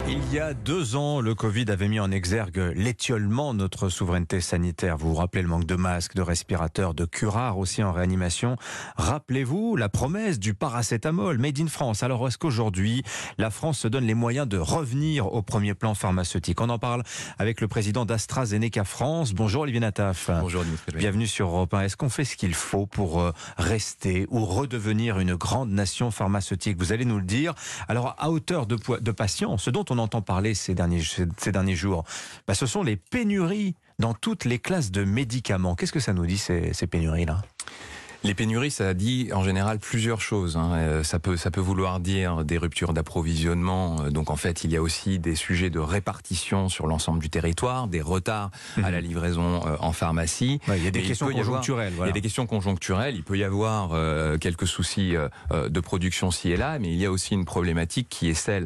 Il y a 2 ans, le Covid avait mis en exergue l'étiolement de notre souveraineté sanitaire. Vous vous rappelez le manque de masques, de respirateurs, de curares aussi en réanimation. Rappelez-vous la promesse du paracétamol made in France. Alors est-ce qu'aujourd'hui, la France se donne les moyens de revenir au premier plan pharmaceutique? On en parle avec le président d'AstraZeneca France. Bonjour Olivier Nataf. Bonjour Dimitri. Bienvenue sur Europe 1. Est-ce qu'on fait ce qu'il faut pour rester ou redevenir une grande nation pharmaceutique? Vous allez nous le dire. Alors à hauteur de patients, ce dont on entend parler ces derniers jours, ce sont les pénuries dans toutes les classes de médicaments. Qu'est-ce que ça nous dit ces pénuries-là ? Les pénuries, ça dit en général plusieurs choses. Ça peut vouloir dire des ruptures d'approvisionnement. Donc en fait, il y a aussi des sujets de répartition sur l'ensemble du territoire, des retards à la livraison en pharmacie. Il y a des questions conjoncturelles. Il y a des questions conjoncturelles. Il peut y avoir quelques soucis de production ci et là, mais il y a aussi une problématique qui est celle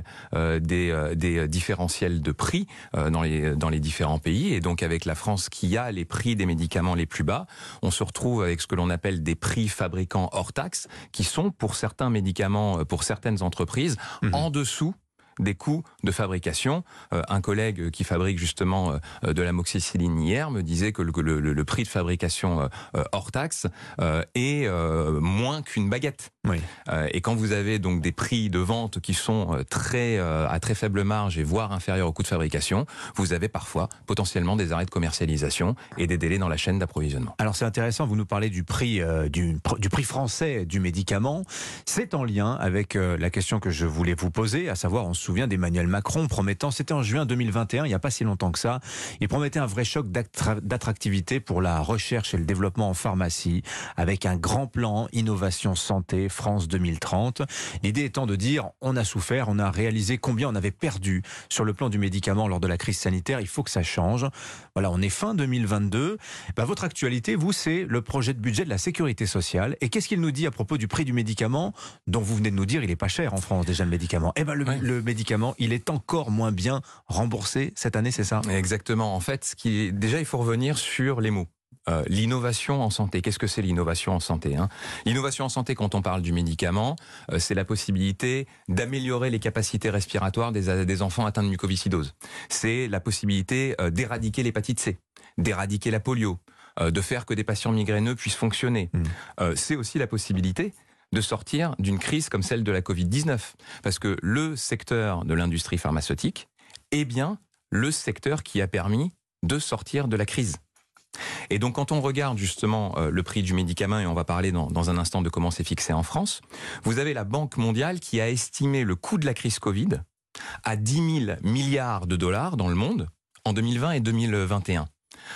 des différentiels de prix dans les différents pays. Et donc avec la France qui a les prix des médicaments les plus bas, on se retrouve avec ce que l'on appelle des prix fabricants hors taxe, qui sont pour certains médicaments, pour certaines entreprises, en dessous des coûts de fabrication. Un collègue qui fabrique justement de l'amoxicilline hier me disait que le prix de fabrication hors taxe est moins qu'une baguette. Oui. Et quand vous avez donc des prix de vente qui sont à très faible marge et voire inférieurs au coût de fabrication, vous avez parfois potentiellement des arrêts de commercialisation et des délais dans la chaîne d'approvisionnement. Alors c'est intéressant, vous nous parlez du prix français du médicament. C'est en lien avec la question que je voulais vous poser, à savoir, on se souvient d'Emmanuel Macron promettant, c'était en juin 2021, il n'y a pas si longtemps que ça, il promettait un vrai choc d'attractivité pour la recherche et le développement en pharmacie, avec un grand plan innovation santé France 2030. L'idée étant de dire, on a souffert, on a réalisé combien on avait perdu sur le plan du médicament lors de la crise sanitaire, il faut que ça change. Voilà, on est fin 2022. Votre actualité, vous, c'est le projet de budget de la sécurité sociale. Et qu'est-ce qu'il nous dit à propos du prix du médicament, dont vous venez de nous dire, il n'est pas cher en France déjà le médicament. Le médicament, il est encore moins bien remboursé cette année, c'est ça? Exactement. En fait, déjà, il faut revenir sur les mots. L'innovation en santé. Qu'est-ce que c'est l'innovation en santé, L'innovation en santé, quand on parle du médicament, c'est la possibilité d'améliorer les capacités respiratoires des enfants atteints de mucoviscidose. C'est la possibilité d'éradiquer l'hépatite C, d'éradiquer la polio, de faire que des patients migraineux puissent fonctionner. C'est aussi la possibilité de sortir d'une crise comme celle de la Covid-19. Parce que le secteur de l'industrie pharmaceutique est bien le secteur qui a permis de sortir de la crise. Et donc quand on regarde justement le prix du médicament, et on va parler dans un instant de comment c'est fixé en France, vous avez la Banque mondiale qui a estimé le coût de la crise Covid à 10 000 milliards de dollars dans le monde en 2020 et 2021.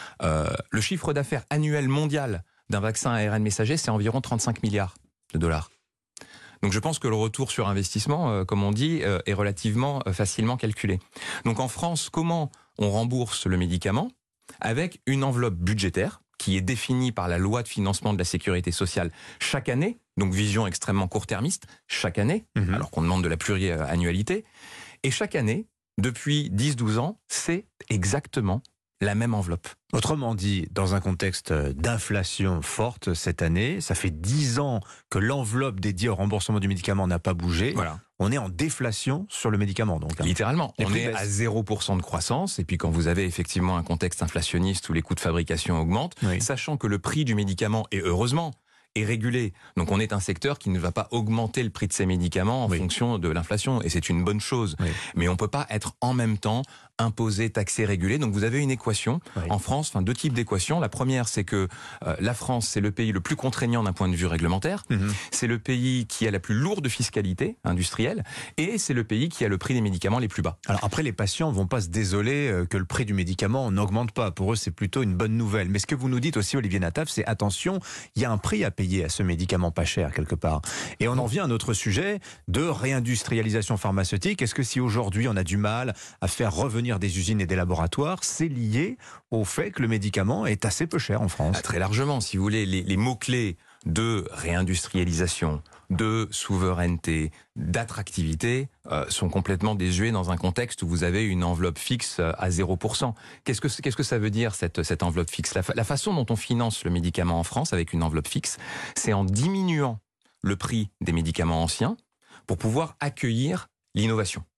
Le chiffre d'affaires annuel mondial d'un vaccin ARN messager, c'est environ 35 milliards de dollars. Donc je pense que le retour sur investissement, comme on dit, est relativement facilement calculé. Donc en France, comment on rembourse le médicament? Avec une enveloppe budgétaire qui est définie par la loi de financement de la sécurité sociale chaque année, donc vision extrêmement court-termiste, chaque année, alors qu'on demande de la pluriannualité. Et chaque année, depuis 10-12 ans, c'est exactement la même enveloppe. Autrement dit, dans un contexte d'inflation forte cette année, ça fait 10 ans que l'enveloppe dédiée au remboursement du médicament n'a pas bougé. Voilà. On est en déflation sur le médicament, donc. Littéralement. On est à 0% de croissance. Et puis quand vous avez effectivement un contexte inflationniste où les coûts de fabrication augmentent, sachant que le prix du médicament, et heureusement, est régulé. Donc on est un secteur qui ne va pas augmenter le prix de ses médicaments en fonction de l'inflation. Et c'est une bonne chose. Mais on ne peut pas être en même temps imposé, taxé, régulé. Donc vous avez une équation en France, deux types d'équations. La première, c'est que la France, c'est le pays le plus contraignant d'un point de vue réglementaire. C'est le pays qui a la plus lourde fiscalité industrielle. Et c'est le pays qui a le prix des médicaments les plus bas. Alors après, les patients ne vont pas se désoler que le prix du médicament n'augmente pas. Pour eux, c'est plutôt une bonne nouvelle. Mais ce que vous nous dites aussi, Olivier Nataf, c'est attention, il y a un prix à payer à ce médicament pas cher quelque part. Et on en vient à un autre sujet de réindustrialisation pharmaceutique. Est-ce que si aujourd'hui on a du mal à faire revenir des usines et des laboratoires, c'est lié au fait que le médicament est assez peu cher en France? Très largement, si vous voulez, les mots-clés de réindustrialisation, de souveraineté, d'attractivité sont complètement désuets dans un contexte où vous avez une enveloppe fixe à 0%. Qu'est-ce que ça veut dire cette enveloppe fixe? La façon dont on finance le médicament en France avec une enveloppe fixe, c'est en diminuant le prix des médicaments anciens pour pouvoir accueillir l'innovation.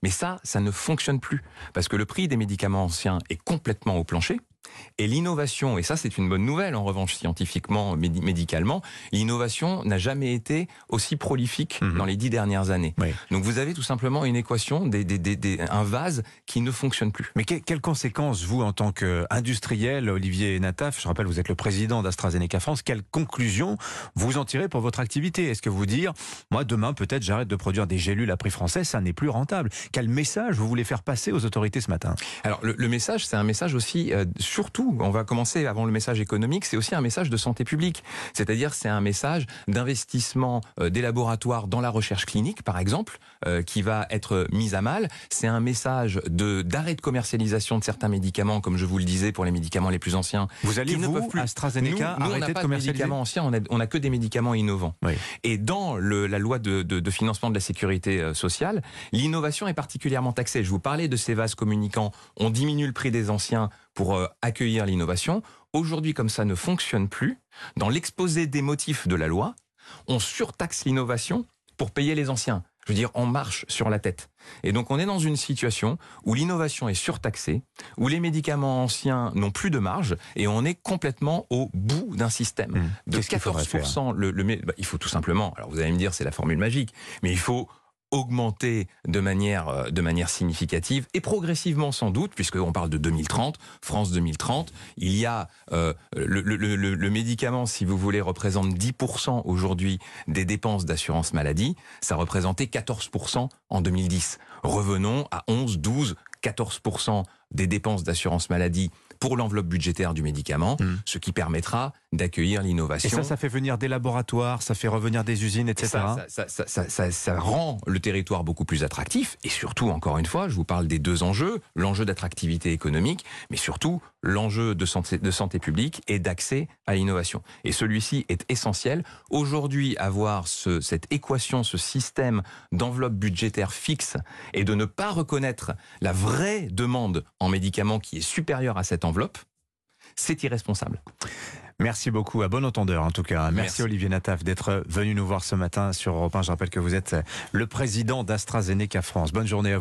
Mais ça ne fonctionne plus. Parce que le prix des médicaments anciens est complètement au plancher. Et l'innovation, et ça c'est une bonne nouvelle en revanche scientifiquement, médicalement, l'innovation n'a jamais été aussi prolifique dans les 10 dernières années. Oui. Donc vous avez tout simplement une équation, un vase qui ne fonctionne plus. Mais quelles conséquences, vous, en tant qu'industriel, Olivier Nataf, je rappelle, vous êtes le président d'AstraZeneca France, quelles conclusions vous en tirez pour votre activité? Est-ce que vous dire, moi demain peut-être j'arrête de produire des gélules à prix français, ça n'est plus rentable? Quel message vous voulez faire passer aux autorités ce matin? Alors le message, c'est un message aussi, surtout, on va commencer avant le message économique, c'est aussi un message de santé publique. C'est-à-dire c'est un message d'investissement des laboratoires dans la recherche clinique, par exemple, qui va être mise à mal. C'est un message d'arrêt de commercialisation de certains médicaments, comme je vous le disais, pour les médicaments les plus anciens. Vous allez, AstraZeneca, nous, on n'a arrêter de pas de commercialiser médicaments anciens, on n'a que des médicaments innovants. Oui. Et dans la loi de financement de la sécurité sociale, l'innovation est particulièrement taxée. Je vous parlais de ces vases communicants. On diminue le prix des anciens pour accueillir l'innovation. Aujourd'hui, comme ça ne fonctionne plus, dans l'exposé des motifs de la loi, on surtaxe l'innovation pour payer les anciens. Je veux dire, on marche sur la tête. Et donc on est dans une situation où l'innovation est surtaxée, où les médicaments anciens n'ont plus de marge, et on est complètement au bout d'un système. De 14%, il faut tout simplement, alors vous allez me dire c'est la formule magique, mais il faut augmenter de manière significative et progressivement sans doute, puisqu'on parle de 2030, France 2030, il y a le médicament, si vous voulez, représente 10% aujourd'hui des dépenses d'assurance maladie, ça représentait 14% en 2010. Revenons à 11, 12, 14% des dépenses d'assurance maladie pour l'enveloppe budgétaire du médicament, ce qui permettra d'accueillir l'innovation. Et ça fait venir des laboratoires, ça fait revenir des usines, etc. Ça rend le territoire beaucoup plus attractif. Et surtout, encore une fois, je vous parle des deux enjeux, l'enjeu d'attractivité économique, mais surtout l'enjeu de santé publique et d'accès à l'innovation. Et celui-ci est essentiel. Aujourd'hui, avoir cette équation, ce système d'enveloppe budgétaire fixe et de ne pas reconnaître la vraie demande en médicaments qui est supérieure à cette enveloppe, c'est irresponsable. Merci beaucoup, à bon entendeur en tout cas. Merci Olivier Nataf d'être venu nous voir ce matin sur Europe 1. Je rappelle que vous êtes le président d'AstraZeneca France. Bonne journée à vous.